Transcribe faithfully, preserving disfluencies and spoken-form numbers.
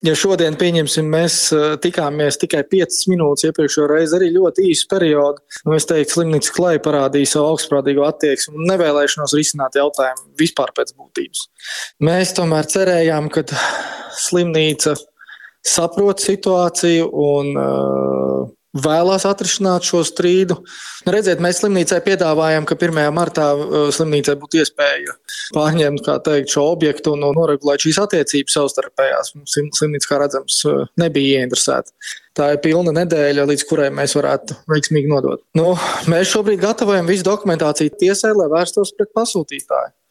Ja šodien, pieņemsim, mēs tikāmies tikai piecas minūtes, iepriekšējo reizi arī ļoti īsu periodu, nu es teiktu, slimnīcas klēja parādīja savu augstprātīgo attieksmi un nevēlēšanos risināt jautājumu vispār pēc būtības. Mēs tomēr cerējām, ka slimnīca saprot situāciju un uh, vēlās atrisināt šo strīdu. Redziet, mēs slimnīcai piedāvājam, ka pirmajā martā slimnīcai būtu iespēja pārņemt, kā teikt, šo objektu un noregulēt šīs attiecības savstarpējās. Slimnīca, kā redzams, nebija ieinteresēta. Tā ir pilna nedēļa, līdz kurai mēs varētu veiksmīgi nodot. Nu, mēs šobrīd gatavojam visu dokumentāciju tiesai, lai vērstos pret pasūtītāju.